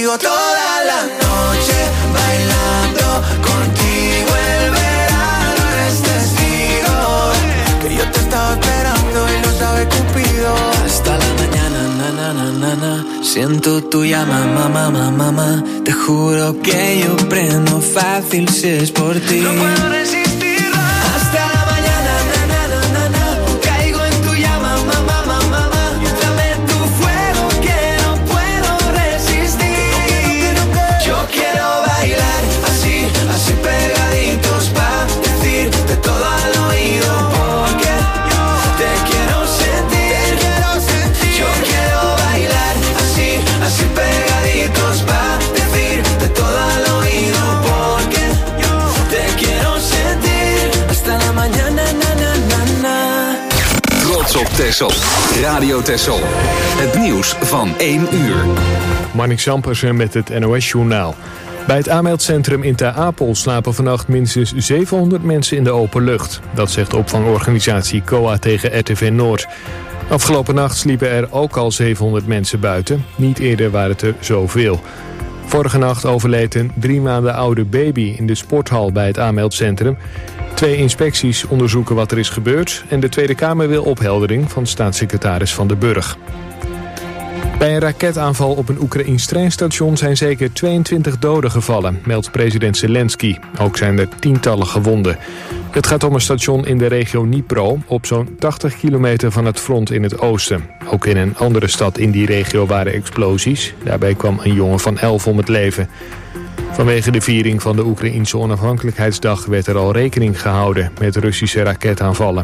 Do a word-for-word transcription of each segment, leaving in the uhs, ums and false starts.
contigo toda la noche, bailando contigo el verano, eres testigo que yo te estaba esperando y lo sabe Cupido. Hasta la mañana, na na na na na, siento tu llama, mamá, mamá, mamá. Te juro que yo prendo fácil si es por ti. No puedo resistir hasta la mañana, na na na na na. Caigo en tu llama, mamá, mamá, mamá. Dame tu fuego que no puedo resistir. Yo quiero bailar así, así pegaditos pa' decirte todo al oído porque te quiero sentir. Yo quiero bailar así, así pegaditos pa' decirte todo al oído porque te quiero sentir hasta la mañana, na na na na. Trots op Texel. Radio Texel. Het nieuws van één uur. Marnix Zampersen met het N O S-journaal. Bij het aanmeldcentrum in Ter Apel slapen vannacht minstens zevenhonderd mensen in de open lucht. Dat zegt de opvangorganisatie C O A tegen R T V Noord. Afgelopen nacht sliepen er ook al zevenhonderd mensen buiten. Niet eerder waren het er zoveel. Vorige nacht overleed een drie maanden oude baby in de sporthal bij het aanmeldcentrum. Twee inspecties onderzoeken wat er is gebeurd en de Tweede Kamer wil opheldering van staatssecretaris Van der Burg. Bij een raketaanval op een Oekraïns treinstation zijn zeker tweeëntwintig doden gevallen, meldt president Zelensky. Ook zijn er tientallen gewonden. Het gaat om een station in de regio Dnipro, op zo'n tachtig kilometer van het front in het oosten. Ook in een andere stad in die regio waren explosies. Daarbij kwam een jongen van elf om het leven. Vanwege de viering van de Oekraïense onafhankelijkheidsdag werd er al rekening gehouden met Russische raketaanvallen.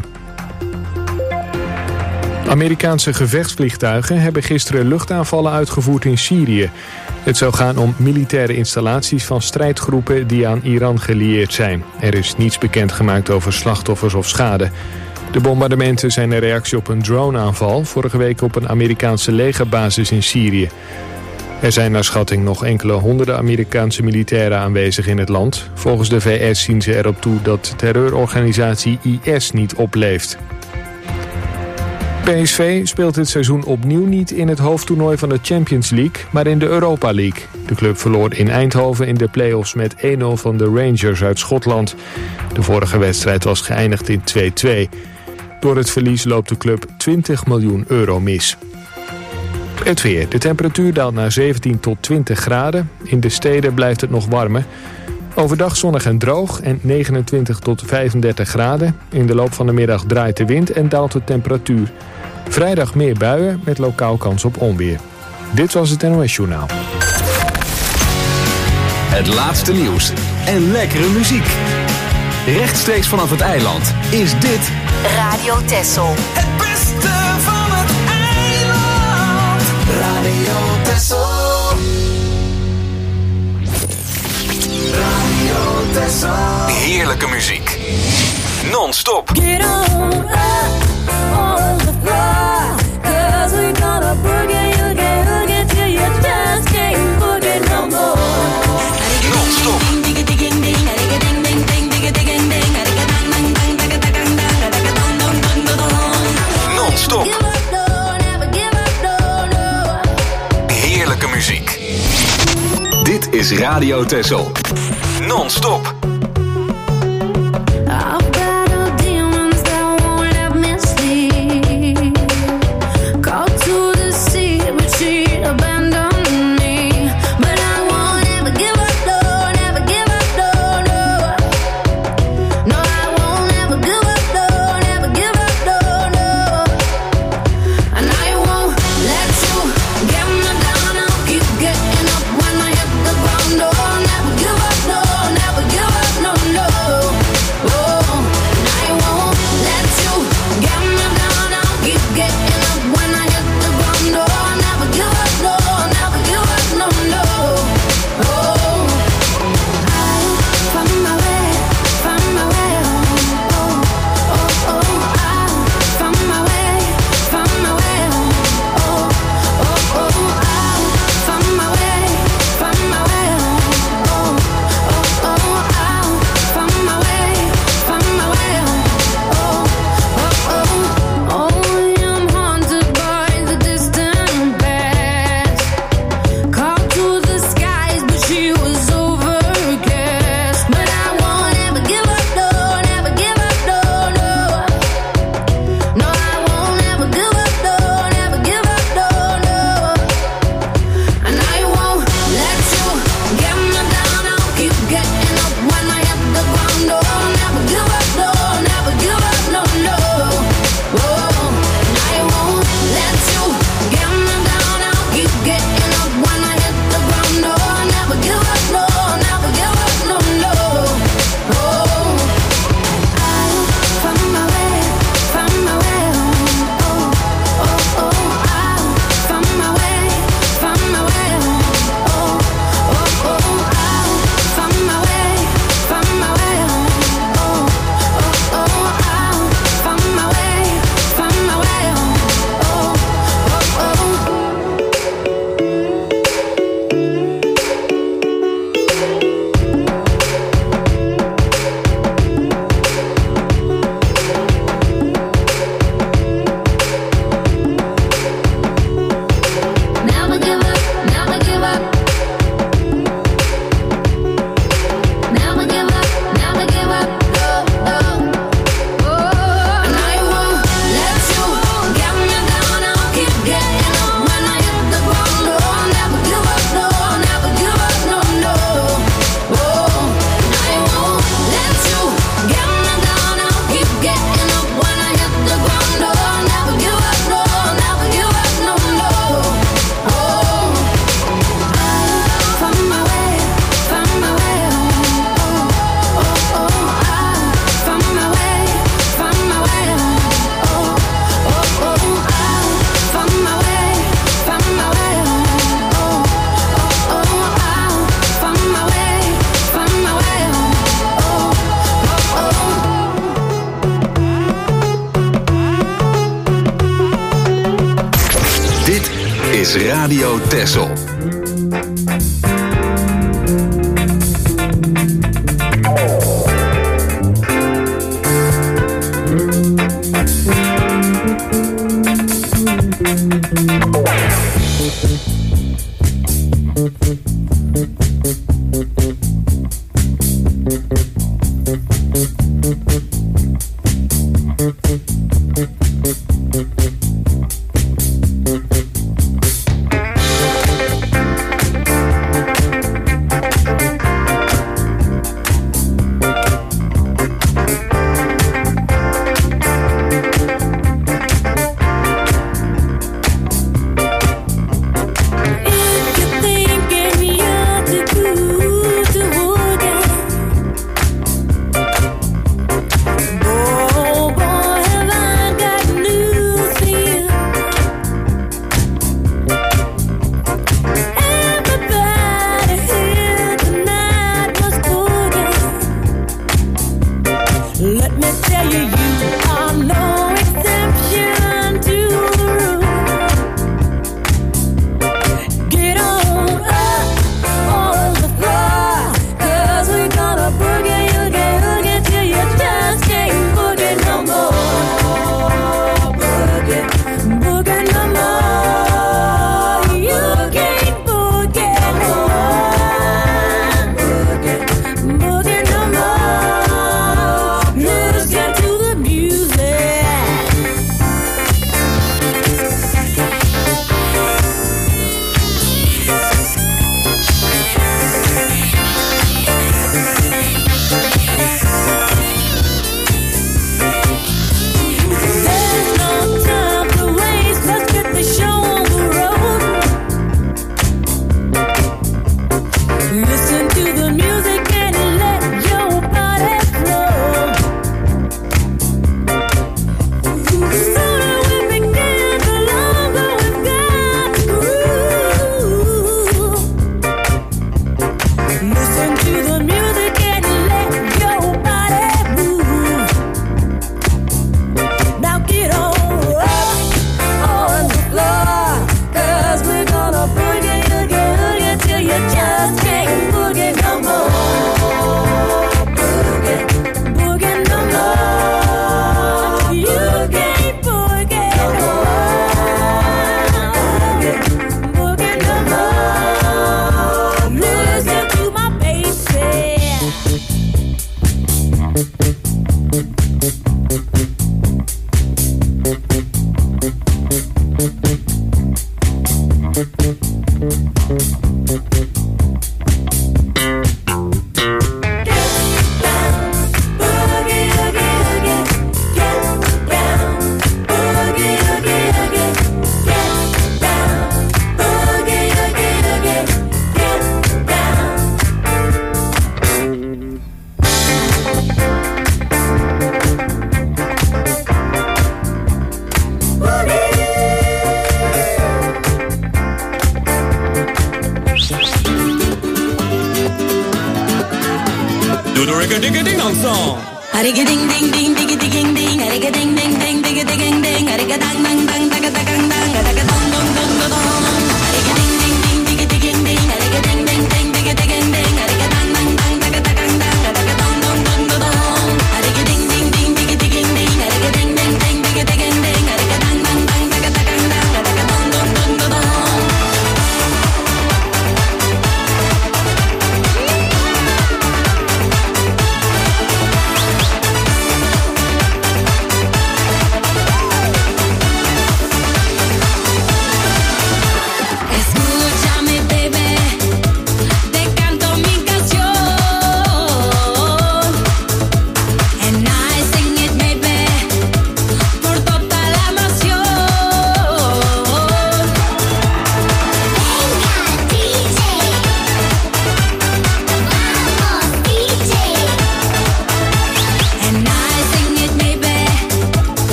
Amerikaanse gevechtsvliegtuigen hebben gisteren luchtaanvallen uitgevoerd in Syrië. Het zou gaan om militaire installaties van strijdgroepen die aan Iran gelieerd zijn. Er is niets bekendgemaakt over slachtoffers of schade. De bombardementen zijn een reactie op een droneaanval vorige week op een Amerikaanse legerbasis in Syrië. Er zijn naar schatting nog enkele honderden Amerikaanse militairen aanwezig in het land. Volgens de V S zien ze erop toe dat de terreurorganisatie I S niet opleeft. P S V speelt dit seizoen opnieuw niet in het hoofdtoernooi van de Champions League, maar in de Europa League. De club verloor in Eindhoven in de play-offs met één nul van de Rangers uit Schotland. De vorige wedstrijd was geëindigd in twee twee. Door het verlies loopt de club twintig miljoen euro mis. Het weer. De temperatuur daalt naar zeventien tot twintig graden. In de steden blijft het nog warmer. Overdag zonnig en droog en negenentwintig tot vijfendertig graden. In de loop van de middag draait de wind en daalt de temperatuur. Vrijdag meer buien met lokaal kans op onweer. Dit was het N O S-journaal. Het laatste nieuws en lekkere muziek. Rechtstreeks vanaf het eiland is dit Radio Texel. Het beste van het eiland. Radio Texel. Radio Texel. heerlijke muziek. Non-stop. Get on up on the floor, 'cause we gonna boogie, you can hook it till you just can't boogie no more. Non-stop. Non-stop. Heerlijke muziek. Dit is Radio Texel. Non-stop. Give up. is Radio Texel.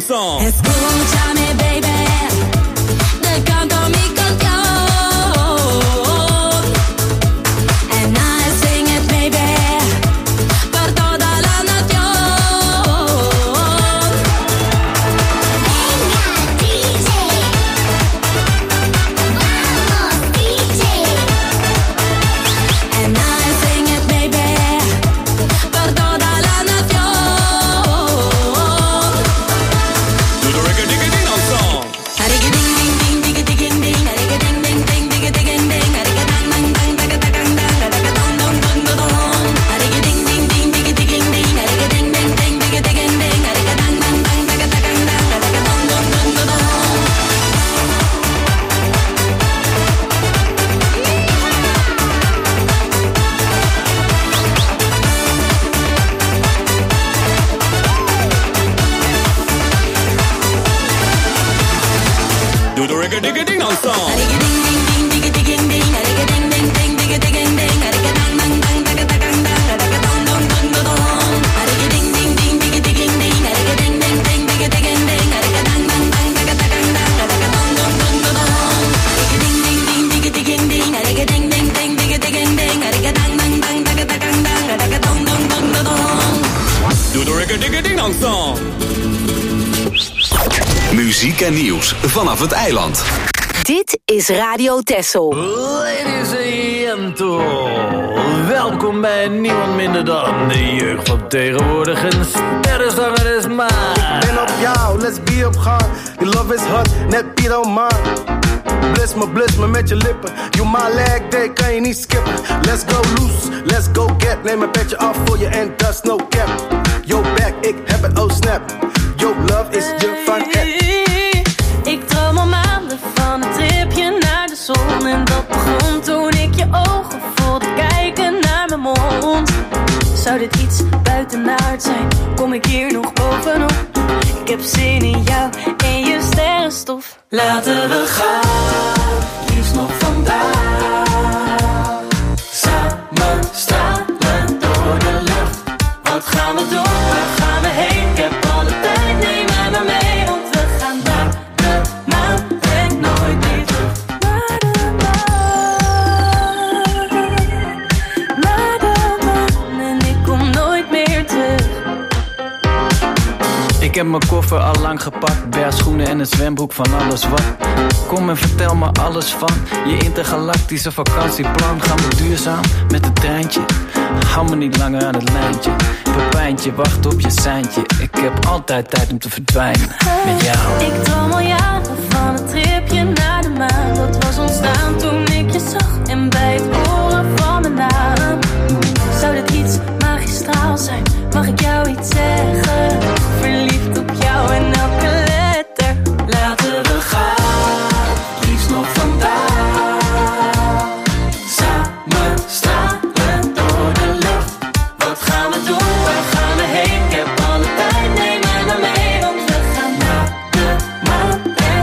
song. Escúchame, baby, te canto mi canción. And I sing it, baby, por toda la nación. Venga, D J, vamos, D J. And I sing it, baby, por toda la nación. Do the reggae digga ding dong song. Harigga ding ding ding digga digging ding, harigga ding ding ding digga digging ding, harigga dang dang dang digga dang dang harigga dong dong dong dong dong. Harigga ding ding ding digga digging ding, harigga ding ding ding digga digging ding, harigga dang dang dang digga dang dang harigga dong dong dong dong dong. Do the reggae digga ding dong song. Harigga ding ding ding digga digging ding, harigga ding ding ding digga digging ding, harigga dang dang dang digga dang dang harigga dong dong dong dong dong. Harigga ding ding ding digga digging ding, harigga ding ding ding digga digging ding, harigga dang dang dang digga dang dang harigga dong dong dong dong dong. Harigga ding ding ding digga digging ding, harigga ding ding ding digga digging ding, harigga dang dang dang digga dang dang harigga dong dong dong dong dong. Do the reggae digga ding dong song. Muziek en nieuws vanaf het eiland. Dit is Radio Texel. Ladies and gentlemen, welkom bij niemand minder dan de jeugd van tegenwoordig. Een sterrenzanger is maar. Ben op jou, let's be op gang. Die love is hot, net Piet Omar. Bliss me, bliss me met je lippen. You my leg day, kan je niet skippen. Let's go loose, let's go get. Neem een petje af voor je en dat is no cap. Yo back, ik heb het, oh snap. Yo love is je van het. Ik droom al maanden van een tripje naar de zon. En dat begon toen ik je ogen voelde kijken naar mijn mond. Zou dit iets buitenaard zijn? Kom ik hier nog bovenop? Ik heb zin in jou en je sterrenstof. Laten we gaan, liefst nog vandaag. Samen stralen door de lucht. Wat gaan we doen? Waar gaan we heen? Ik heb alle tijd, neem mij maar mee. Want we gaan naar de maan en nooit meer terug. Naar de maan, naar de maan. En ik kom nooit meer terug. Ik heb mijn koffer al lang gepakt. Bergschoenen en een zwembroek van alles wat. Kom en vertel me alles van je intergalactische vakantieplan. Gaan we duurzaam met het treintje? Hou me niet langer aan het lijntje. Pepijntje, wacht op je seintje. Ik heb altijd tijd om te verdwijnen met jou. Ik droom al jaren van een tripje naar de maan. Dat was ontstaan toen ik je zag. En bij het horen van mijn naam. Zou dit iets magistraal zijn? Mag ik jou iets zeggen? Verliefd op jou en elke letter. Laten we gaan, liefst nog vandaag. Samen stralen door de lucht. Wat gaan we doen? Waar gaan we heen? Ik heb alle tijd, neem mij maar mee. Want we gaan naar de maan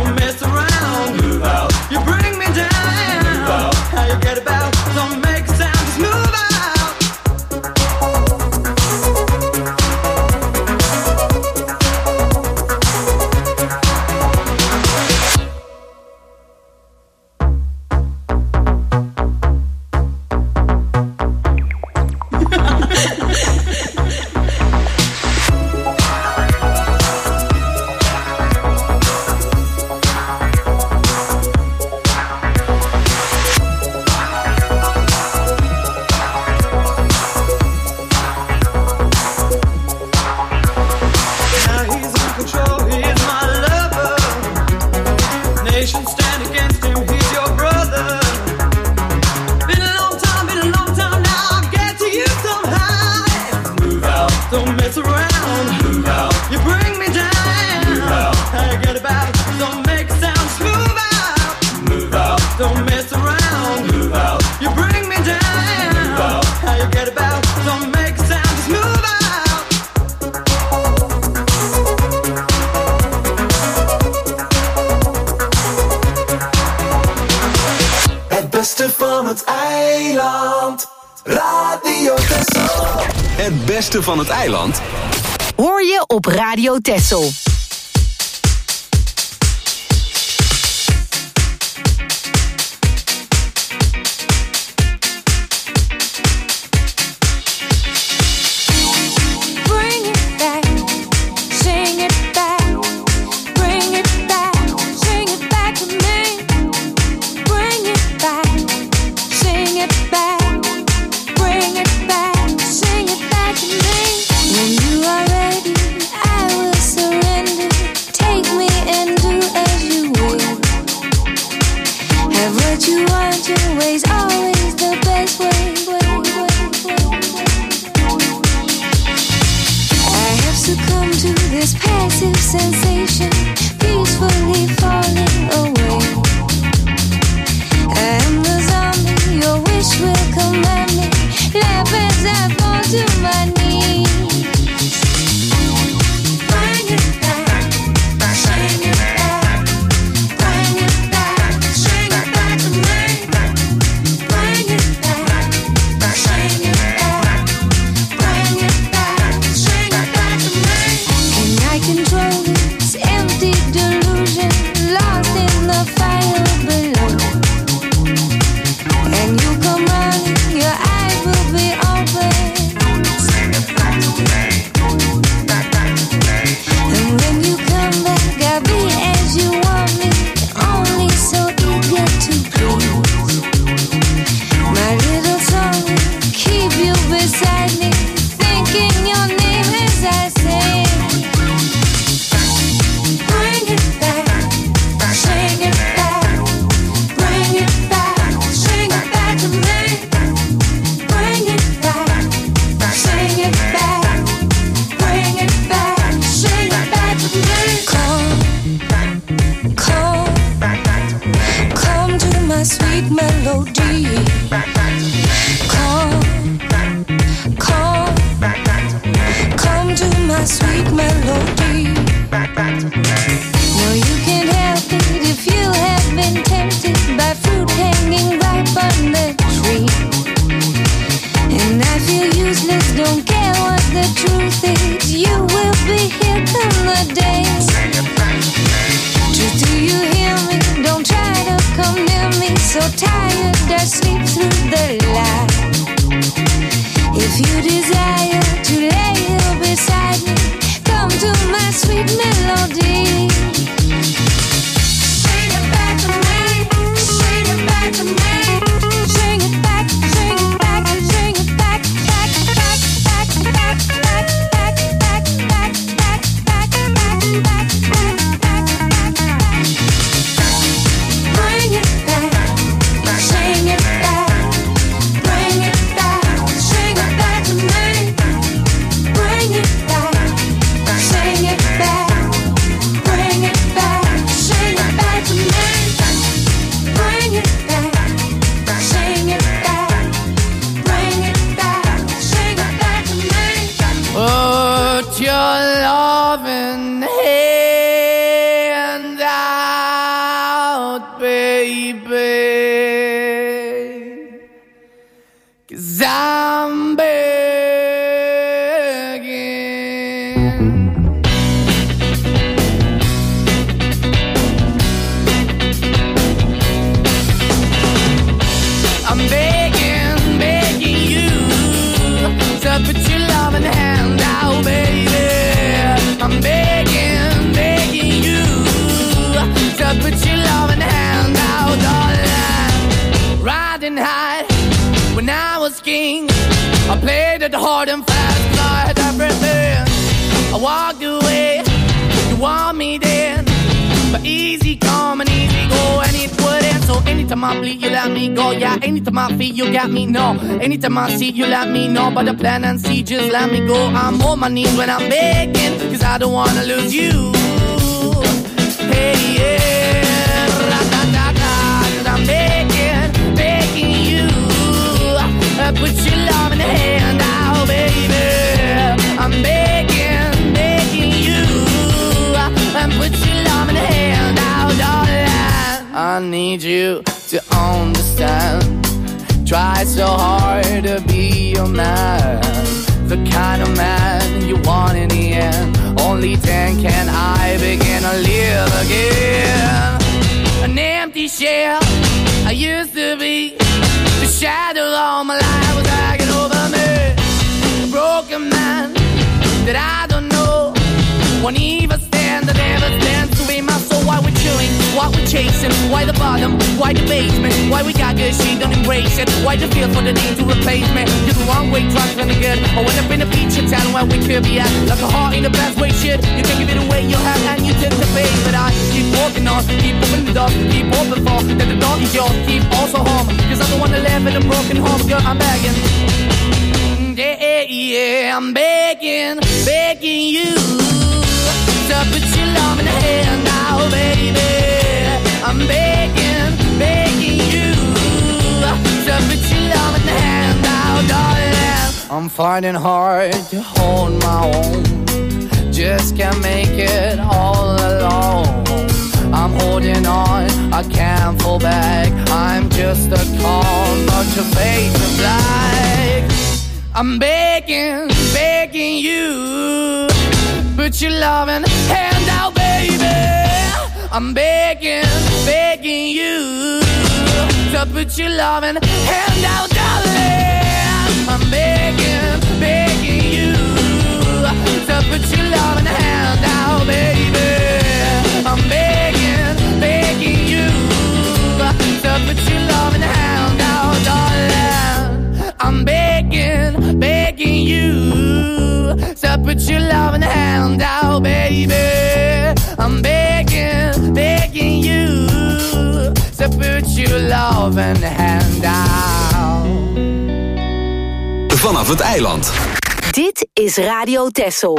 don't mess around. Move out. You bring me down. Move out. How you get about? Don't make a sound. Just move out. Het beste van het eiland hoor je op Radio Texel. Bring it back, bring it back. put your loving hand out, darling. Riding high when I was king, I played it hard and fast, I had everything. I walked away, you want me then, but easy come and easy go, and it wouldn't. So anytime I bleed, you let me go. Yeah, anytime I feel, you got me, no. Anytime I see, you let me know. But the plan and see, just let me go. I'm on my knees when I'm begging, cause I don't wanna lose you. Hey, yeah, ra-da-da-da, cause I'm begging, begging you. Uh, put your love in the hand out, baby. I'm begging, begging you. Uh, put your love in the hand out, darling. I need you to understand. Try so hard to be your man, the kind of man you want in the end. Only then can I begin to live again. An empty shell I used to be, the shadow all my life was hanging over me. A broken man that I don't know won't even stand, that never stands to be my soul. Why we're chilling, why we're chasing, why the bottom, why the basement, why we got good, she don't embrace it, why the feel for the need to replace me. You're the wrong way, trying to good. I went up in a feature town where we could be at, like a heart in the best way, shit. You can give it away, you have, and you tend to pay. But I keep walking on, keep opening the door, keep open for, that the door is yours, keep also home, cause I don't wanna live in a broken home, girl, I'm begging. Yeah, yeah, I'm begging, begging you to put your love in the hand now, baby. I'm begging, begging you to put your love in the hand now, darling. I'm finding hard to hold my own, just can't make it all alone. I'm holding on, I can't fall back, I'm just a call, not to fade to black. I'm begging, begging you, put your loving hand out, baby. I'm begging, begging you to put your loving hand out, darling. I'm begging, begging you to put your loving hand out, baby. I'm begging, begging you to put your loving hand out, darling. I'm begging, begging you to put your loving hand out, baby. I'm begging, begging you to put your loving hand out. Vanaf het eiland. Dit is Radio Texel.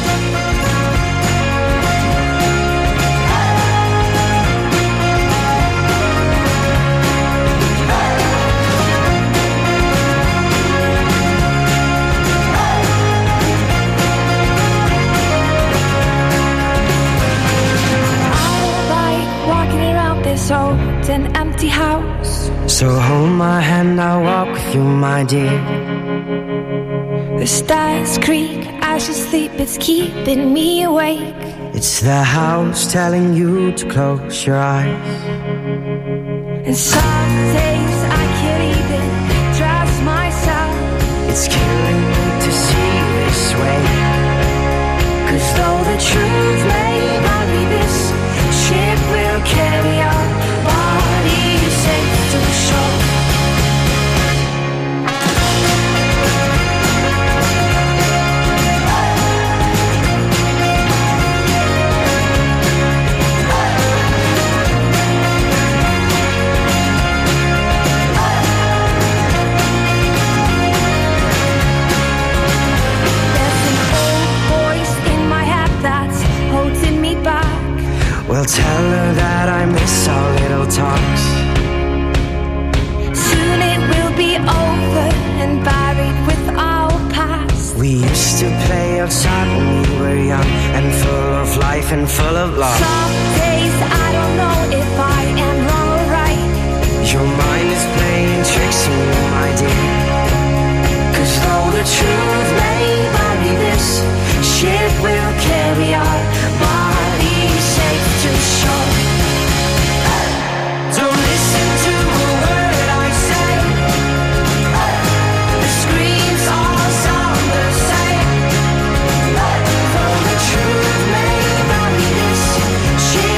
This old and empty house. So hold my hand, I'll walk with you, my dear. The stairs creak as you sleep, it's keeping me awake. It's the house telling you to close your eyes. And some days I can't even trust myself. It's killing me to see this way. Cause though the truth may not be this, ship will carry our bodies safe to the shore. Well, tell her that I miss our little talks. Soon it will be over and buried with our past. We used to play outside when we were young and full of life and full of love. Some days I don't know if I am wrong or right. Your mind is playing tricks on you, my dear. Cause though the truth may vary, this ship will carry our bodies safe to shore. Don't listen to a word I say. The screams all sound the same. Though the truth may vary, this ship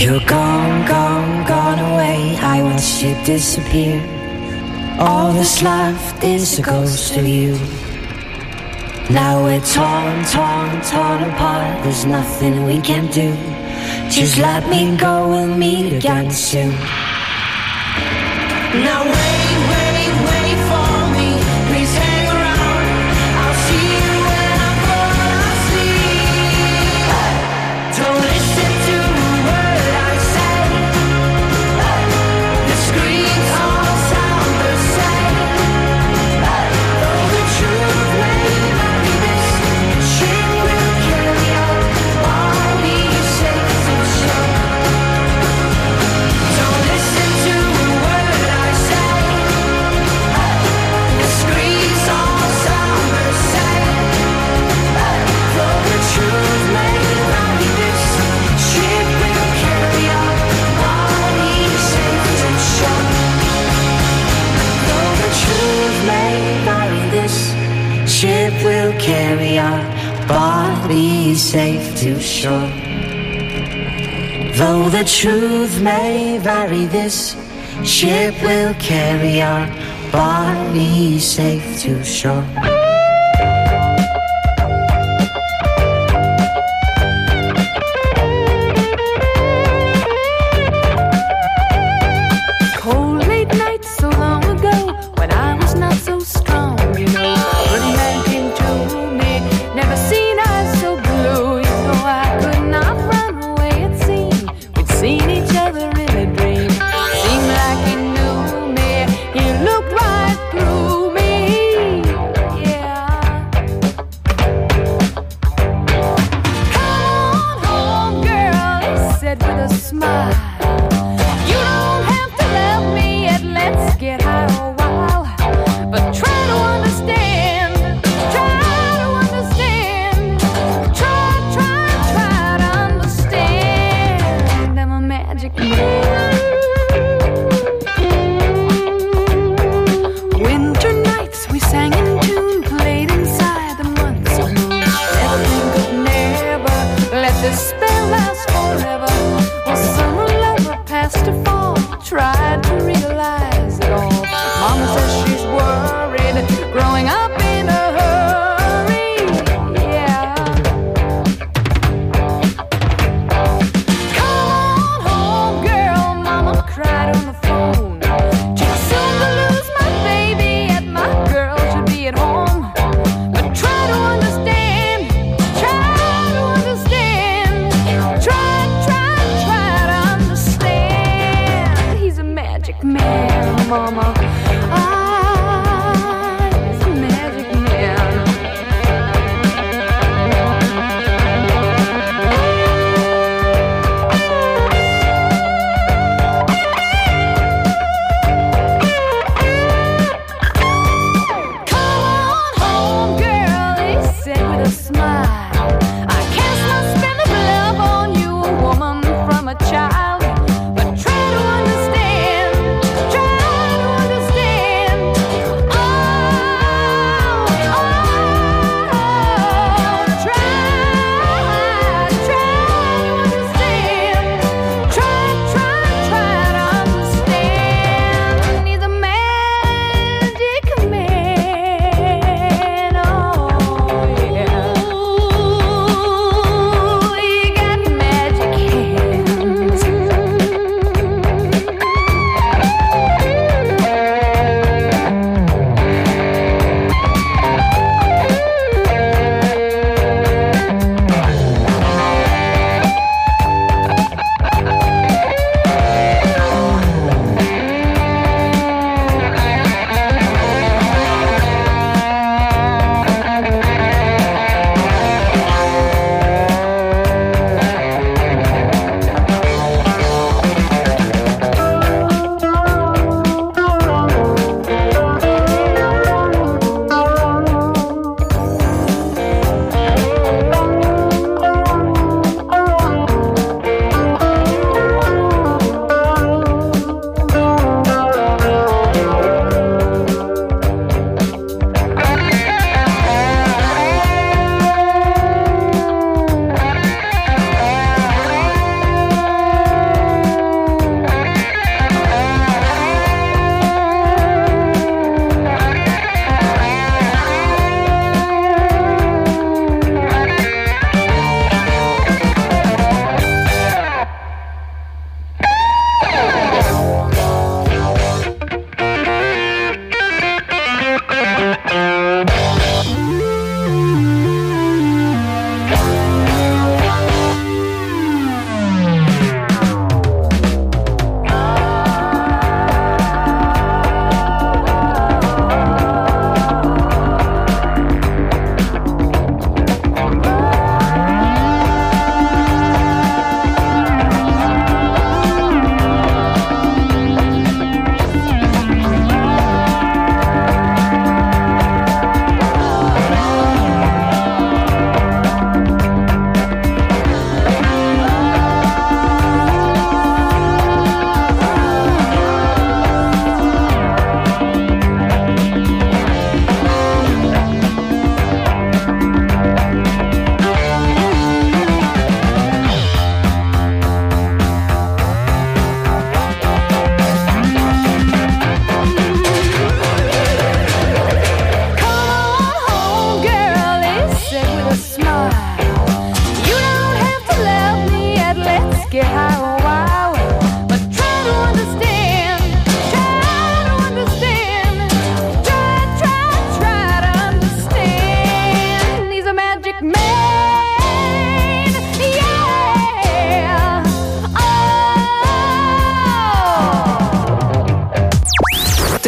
You're gone, gone, gone away. I watched you disappear. All that's left is a ghost of you. Now we're torn, torn, torn apart. There's nothing we can do. Just let me go, we'll meet again soon. Now wait, wait, wait for me. Please hang around. I'll see you when I fall asleep. Don't listen to a word I say. The screams all sound the same. Though the truth may vary, this ship will carry on. I'll be safe and sure. Don't listen to a word I say. The screams all sound the same. Though the truth may vary, this ship will carry on. I'll be safe and sure. Though the truth may vary, this ship will carry our bodies safe to shore. Though the truth may vary, this ship will carry our bodies safe to shore. Cold late nights so long ago, when I was not so strong, you know. A good man came to me, never seen eyes so blue. You know I could not run away, it seemed. We'd seen each other in a dream. Seemed like he knew me, he looked right through me. Yeah. Come on home, girl, he said with a smile. You don't have to love me yet, let's get high a while. But try to understand, try to understand. Try, try, try to understand. I'm a magic man. Winter nights we sang in tune, played inside the months of moon. Everything could never let this spell last forever. Well, summer lover past her fall, tried to realize it all. Mama says she's worried, growing up in a hurry. Yeah. Come on home, girl, Mama cried on the phone. Too soon to lose my baby, yet my girl should be at home. But try to understand, try to understand, try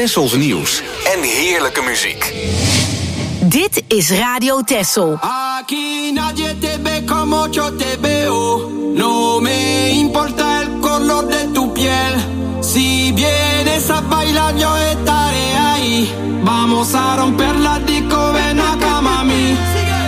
Tessels nieuws en heerlijke muziek. Dit is Radio Tessel. Aquí nadie te ve como yo te veo. No me importa el color de tu piel. Si vienes a bailar yo estaré ahí. Vamos a romper la disco, ven acá mami.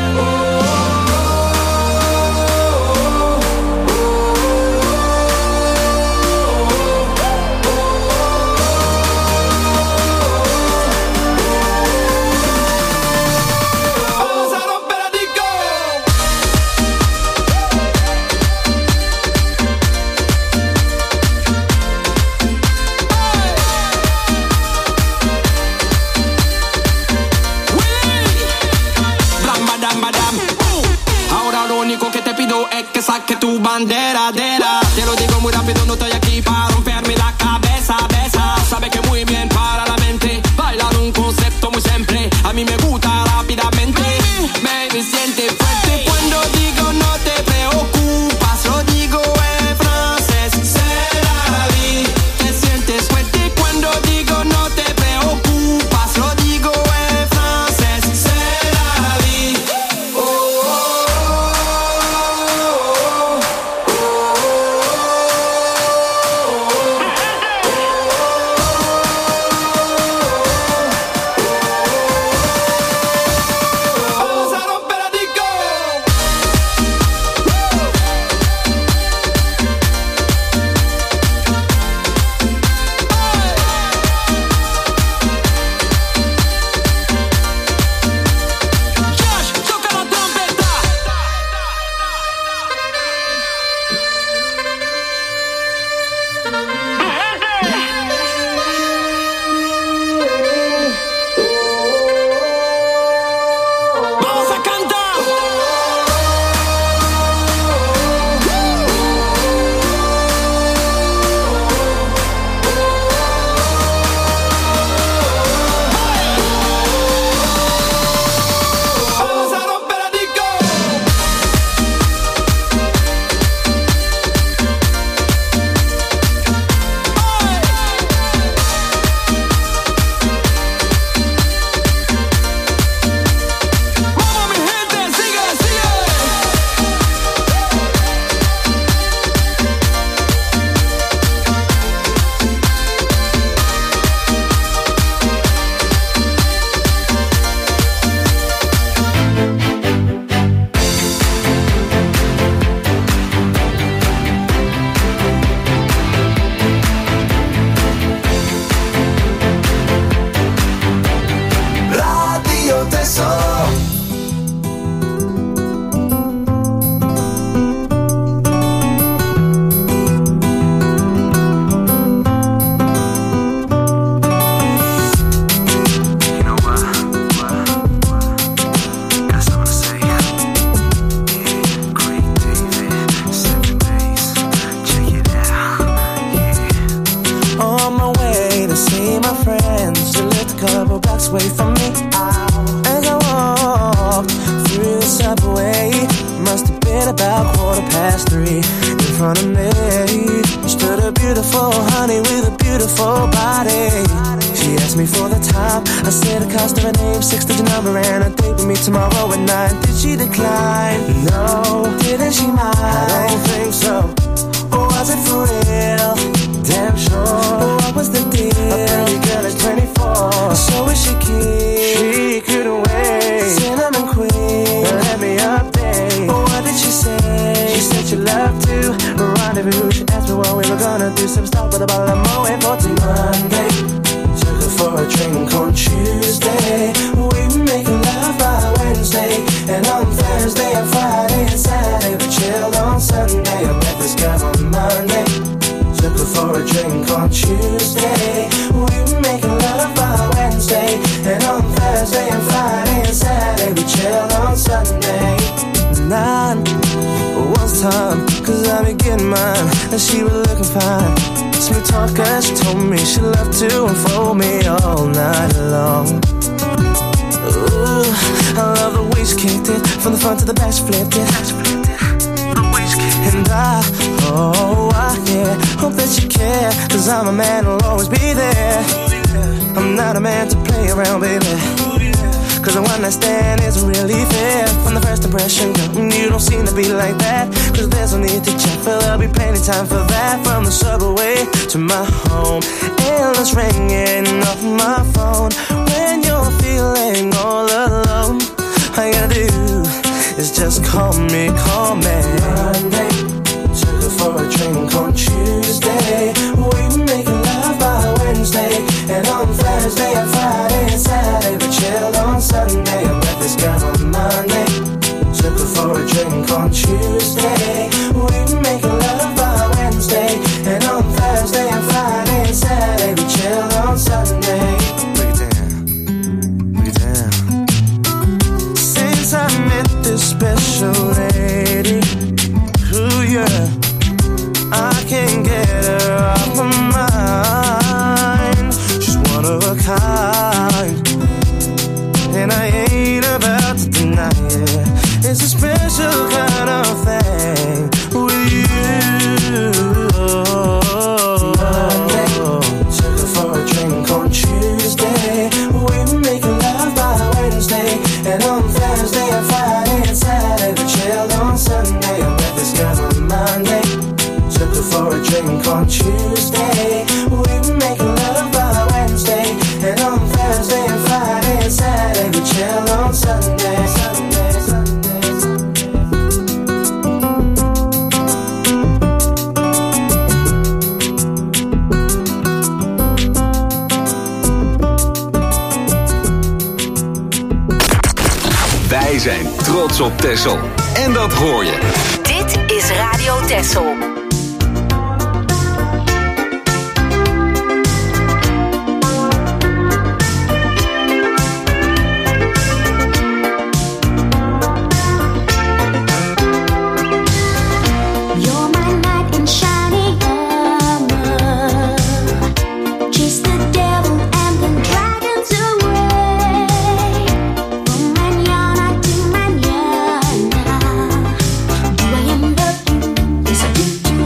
Que saque tu bandera, dera. Te lo digo muy rápido, no estoy aquí para romperme la cabeza, besa. Sabe que muy bien para la mente. Bailar un concepto muy simple. A mí me gusta rápidamente. Baby, siente fuerte cuando digo no te preocupas. Lo digo en francés, c'est la vie. Te sientes fuerte cuando digo no te preocupas. Lo digo en francés, c'est la vie. Oh, oh, oh. And I, oh, I, yeah, hope that you care, cause I'm a man who'll always be there. I'm not a man to play around, baby. Cause a one night stand isn't really fair. From the first impression, girl, you don't seem to be like that. Cause there's no need to check, for there'll be plenty time for that. From the subway to my home, endless ringing off my phone. When you're feeling all alone, all you gotta do is just call me, call me. Monday, took her for a drink on Tuesday. We were making love by Wednesday. And on Thursday and Friday and Saturday we chilled on Sunday. I met this girl on Monday, took her for a drink on Tuesday. We were making love by Wednesday. And on Thursday and Friday and Saturday we chilled on Sunday. Break it down, break it down. Since I met this special lady, ooh yeah, I can't get her off my mind. She's one of a kind, and I ain't about to deny it. It's a special kind of thing with you. Monday, took her for a drink on Tuesday. We were making love by Wednesday. And on Thursday and Friday and Saturday we chilled on Sunday. I met this girl on Monday, took her for a drink on Tuesday. We were making love by Wednesday. And on Thursday and Friday and Saturday we chilled on Sunday. Sunday, Sunday, Wij zijn trots op Texel. En dat hoor je. Dit is Radio Texel. Do I end up you? Yes, I do.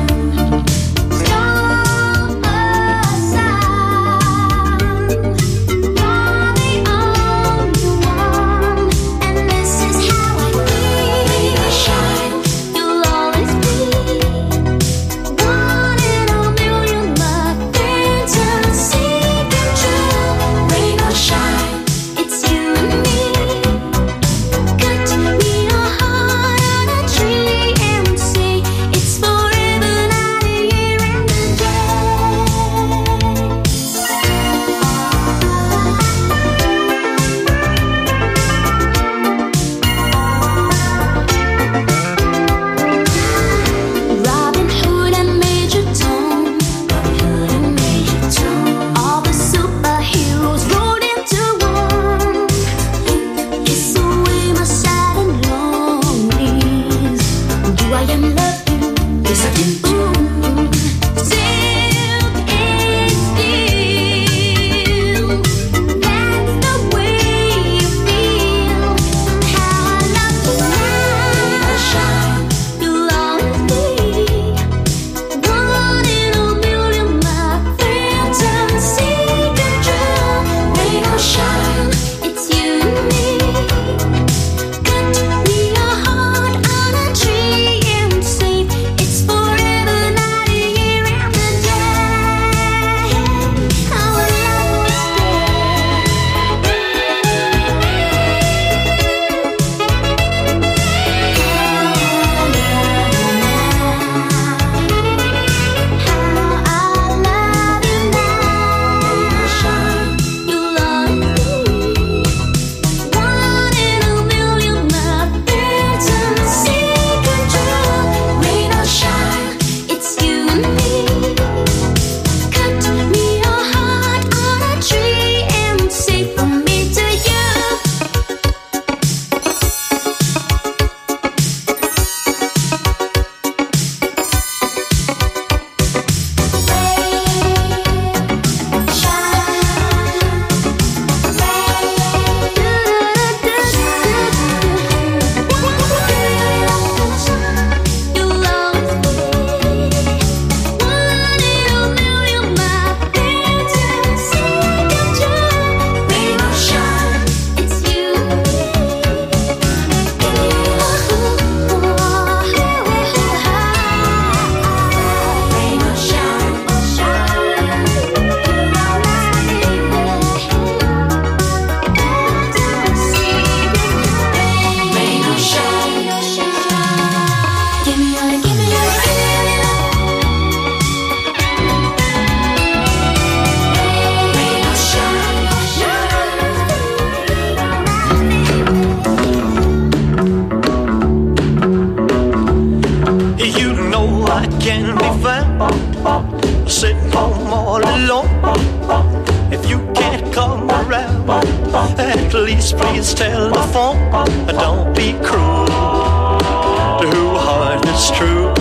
I can be found sitting home all alone. If you can't come around, at least please tell the phone. Don't be cruel to who heart is true.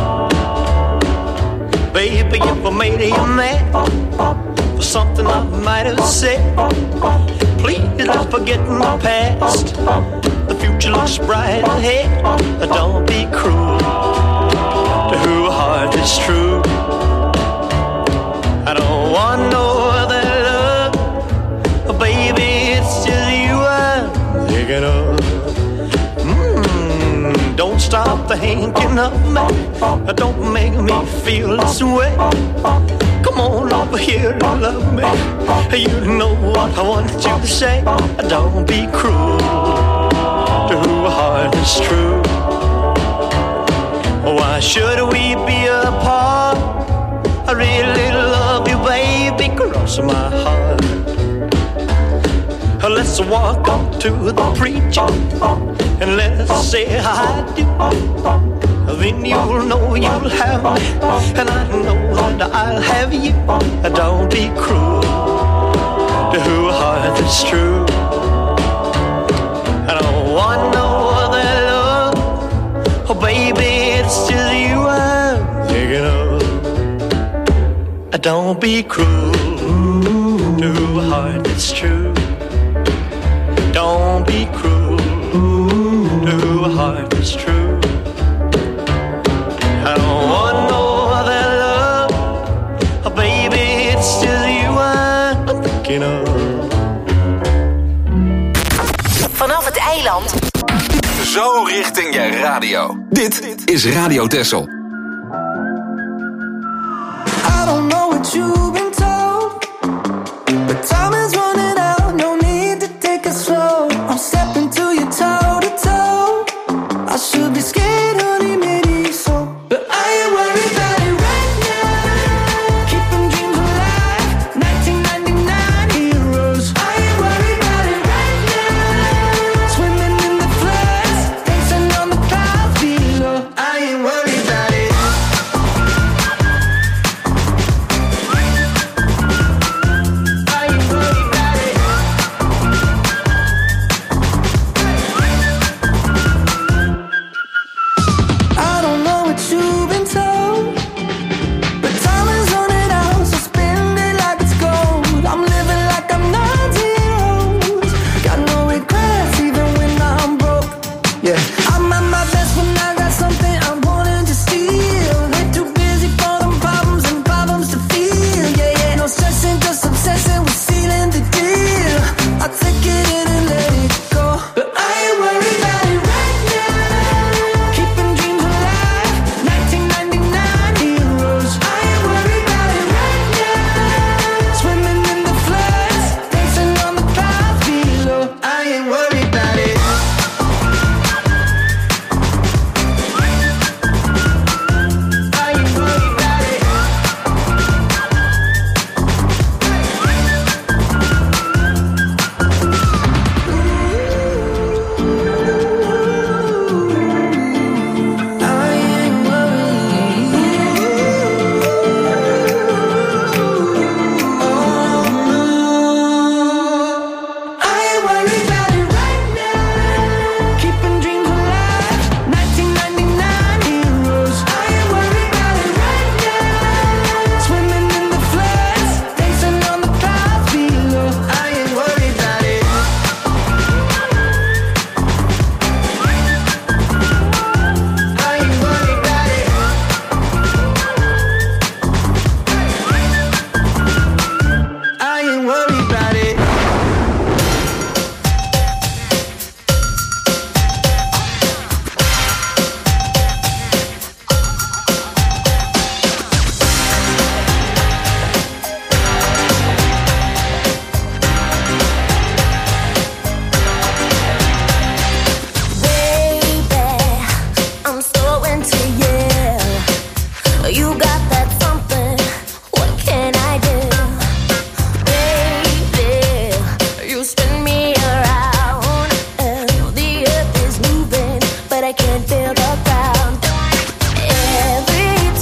Baby, if I made you mad for something I might have said, please let's forget my past. The future looks bright ahead. Don't be cruel to who heart is true. I don't want no other love, baby, it's just you I'm thinking of. Mm, don't stop thinking of me. Don't make me feel this way. Come on over here and love me. You know what I want you to say. Don't be cruel to who heart is true. Why should we be apart? I really love you, baby, cross my heart. Let's walk up to the preacher and let's say I do. Then you'll know you'll have me, and I know that I'll have you. Don't be cruel to who heart is true. I don't want no other love, oh baby, it's just you I'm thinking of. Don't be cruel to who heart is true. Don't be cruel to who heart is true. I don't want no other love, oh baby, it's just you I'm thinking of. Vanaf het eiland. Zo richting je radio. Dit is Radio Texel. I don't know what you've been told, but time is running out, no need to take it slow. I'm stepping to you toe to toe. I should be scared, honey, maybe so, but I ain't worried about it right now. Keeping dreams alive, nineteen ninety-nine heroes. I ain't worried about it right now. Swimming in the floods, dancing on the clouds below. I ain't worried about it. I don't know what you've been told, but time is running out, so spend it like it's gold. I'm living like I'm nineteen years old. Got no regrets even when I'm broke. Yeah, I'm at my best when I got something I'm wanting to steal. They're too busy for them problems and problems to feel. Yeah, yeah, no stressing, just obsessing with sealing the deal. I take it in and let it go, but I ain't worried about it right now. Keeping dreams alive, nineteen ninety-nine heroes. I ain't worried about it right now. Swimming in the floods, dancing on the clouds below. I ain't worried about it. I ain't worried about it. I ain't worried about it right now. Keeping dreams alive, nineteen ninety-nine heroes. I ain't worried about it right now. Swimming in the floods, dancing on the clouds below. I ain't worried about it. I ain't worried about it. I ain't worried about it. I'm so into you. You got that something. What can I do? Baby, you spin me around. And the earth is moving, but I can't feel the ground. Every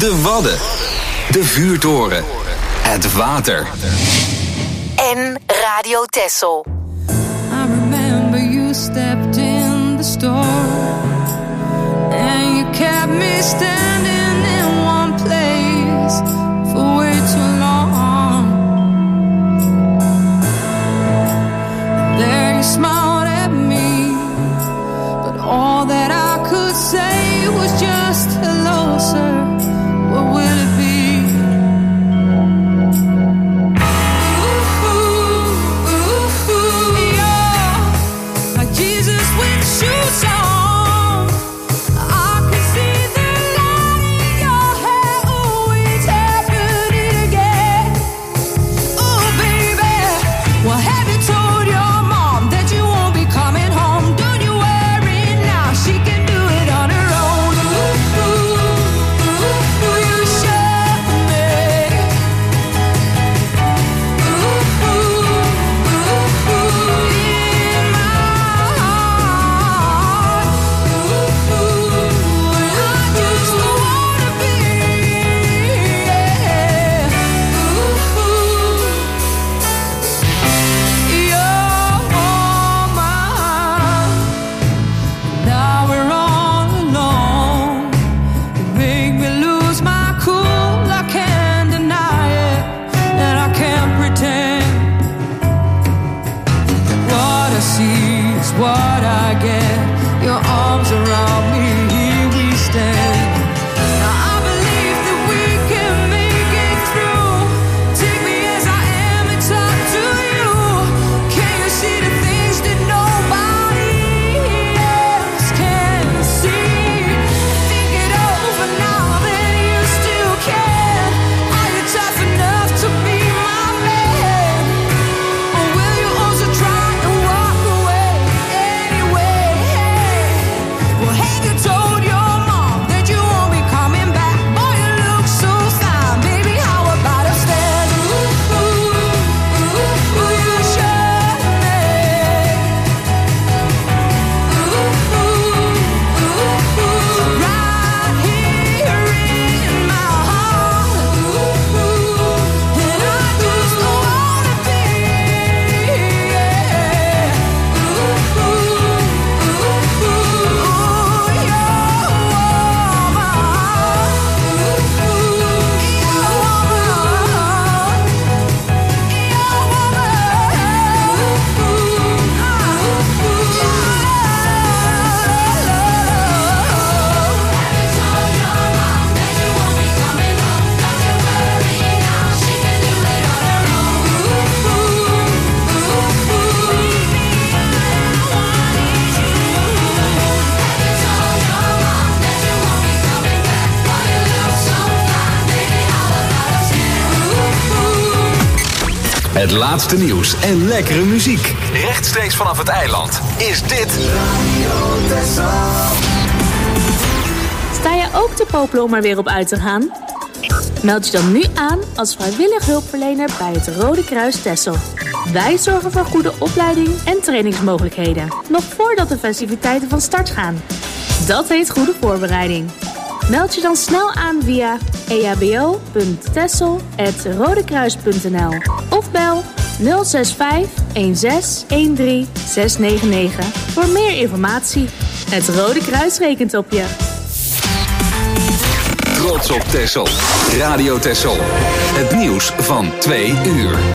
De Wadden. De Vuurtoren. Het water. En Radio Texel. I remember you stepped in the store and you kept me standing in one place for way too long. There you smiled at me, but all that I could say was just hello, sir. What will it be? Het laatste nieuws en lekkere muziek. Rechtstreeks vanaf het eiland is dit Radio Texel. Sta je ook te popelen om er weer op uit te gaan? Meld je dan nu aan als vrijwillig hulpverlener bij het Rode Kruis Texel. Wij zorgen voor goede opleiding en trainingsmogelijkheden, nog voordat de festiviteiten van start gaan. Dat heet goede voorbereiding. Meld je dan snel aan via e h b o punt texel apenstaartje rodekruis punt n l of bel nul zes vijf een zes een drie zes negen negen voor meer informatie. Het Rode Kruis rekent op je. Trots op Texel. Radio Texel. Het nieuws van twee uur.